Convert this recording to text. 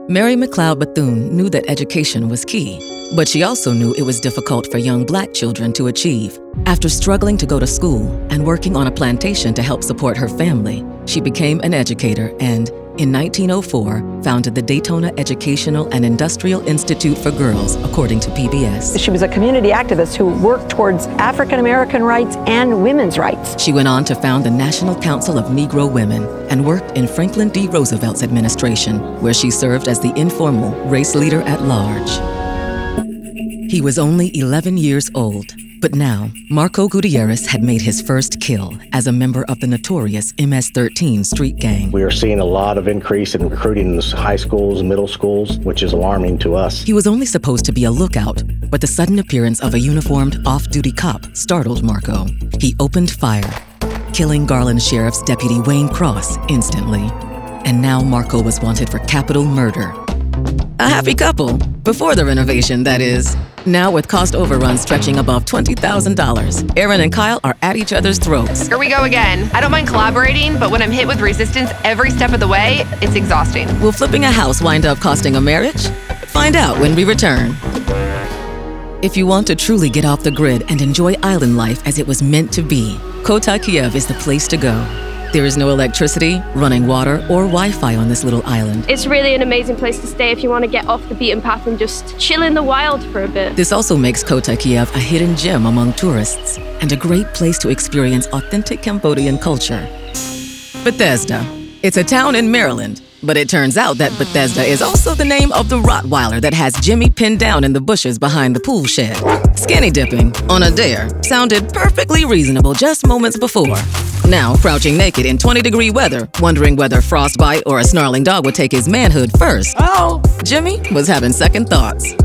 Mary McLeod Bethune knew that education was key, but she also knew it was difficult for young Black children to achieve. After struggling to go to school and working on a plantation to help support her family, she became an educator and, in 1904, founded the Daytona Educational and Industrial Institute for Girls, according to PBS. She was a community activist who worked towards African American rights and women's rights. She went on to found the National Council of Negro Women and worked in Franklin D. Roosevelt's administration, where she served as the informal race leader at large. He was only 11 years old, but now Marco Gutierrez had made his first kill as a member of the notorious MS-13 street gang. We are seeing a lot of increase in recruiting in the high schools and middle schools, which is alarming to us. He was only supposed to be a lookout, but the sudden appearance of a uniformed off-duty cop startled Marco. He opened fire, killing Garland Sheriff's Deputy Wayne Cross instantly. And now Marco was wanted for capital murder. A happy couple, before the renovation, that is. Now with cost overruns stretching above $20,000, Aaron and Kyle are at each other's throats. Here we go again. I don't mind collaborating, but when I'm hit with resistance every step of the way, it's exhausting. Will flipping a house wind up costing a marriage? Find out when we return. If you want to truly get off the grid and enjoy island life as it was meant to be, Kota Kiev is the place to go. There is no electricity, running water, or Wi-Fi on this little island. It's really an amazing place to stay if you want to get off the beaten path and just chill in the wild for a bit. This also makes Kota Kiev a hidden gem among tourists and a great place to experience authentic Cambodian culture. Bethesda. It's a town in Maryland, but it turns out that Bethesda is also the name of the Rottweiler that has Jimmy pinned down in the bushes behind the pool shed. Skinny dipping on a dare sounded perfectly reasonable just moments before. Now, crouching naked in 20-degree weather, wondering whether frostbite or a snarling dog would take his manhood first, Jimmy was having second thoughts.